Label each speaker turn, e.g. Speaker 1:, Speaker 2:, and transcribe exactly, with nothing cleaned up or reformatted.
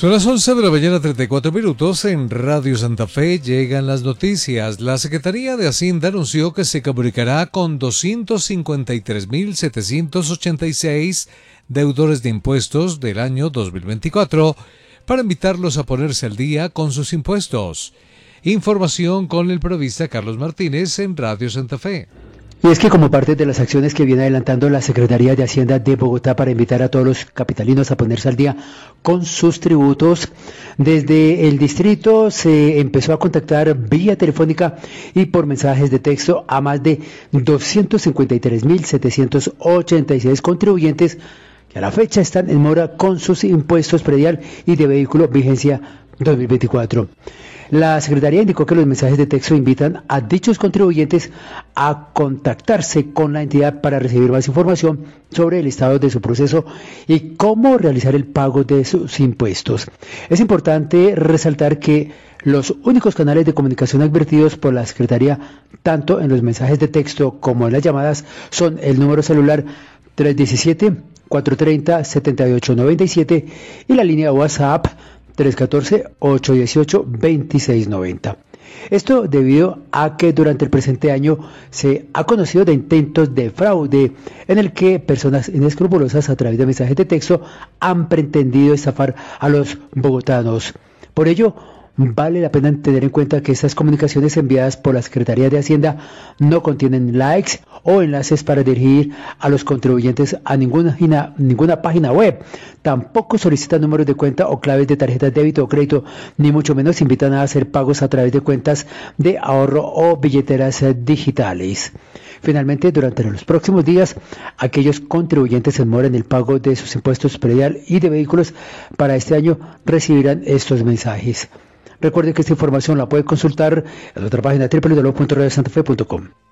Speaker 1: Son las once de la mañana, treinta y cuatro minutos. En Radio Santa Fe llegan las noticias. La Secretaría de Hacienda anunció que se comunicará con doscientos cincuenta y tres mil setecientos ochenta y seis deudores de impuestos del año dos mil veinticuatro para invitarlos a ponerse al día con sus impuestos. Información con el periodista Carlos Martínez en Radio Santa Fe.
Speaker 2: Y es que como parte de las acciones que viene adelantando la Secretaría de Hacienda de Bogotá para invitar a todos los capitalinos a ponerse al día con sus tributos, desde el distrito se empezó a contactar vía telefónica y por mensajes de texto a más de doscientos cincuenta y tres mil setecientos ochenta y seis contribuyentes que a la fecha están en mora con sus impuestos predial y de vehículo vigencia dos mil veinticuatro. La Secretaría indicó que los mensajes de texto invitan a dichos contribuyentes a contactarse con la entidad para recibir más información sobre el estado de su proceso y cómo realizar el pago de sus impuestos. Es importante resaltar que los únicos canales de comunicación advertidos por la Secretaría, tanto en los mensajes de texto como en las llamadas, son el número celular tres uno siete, cuatro tres cero, siete ocho nueve siete y la línea WhatsApp tres uno cuatro, ocho uno ocho, dos seis nueve cero. Esto debido a que durante el presente año se ha conocido de intentos de fraude en el que personas inescrupulosas a través de mensajes de texto han pretendido estafar a los bogotanos. Por ello, vale la pena tener en cuenta que estas comunicaciones enviadas por la Secretaría de Hacienda no contienen likes o enlaces para dirigir a los contribuyentes a ninguna, ninguna página web. Tampoco solicitan números de cuenta o claves de tarjetas de débito o crédito, ni mucho menos invitan a hacer pagos a través de cuentas de ahorro o billeteras digitales. Finalmente, durante los próximos días, aquellos contribuyentes en mora en el pago de sus impuestos predial y de vehículos para este año recibirán estos mensajes. Recuerde que esta información la puede consultar en nuestra página doble u doble u doble u punto radio santa fe punto com.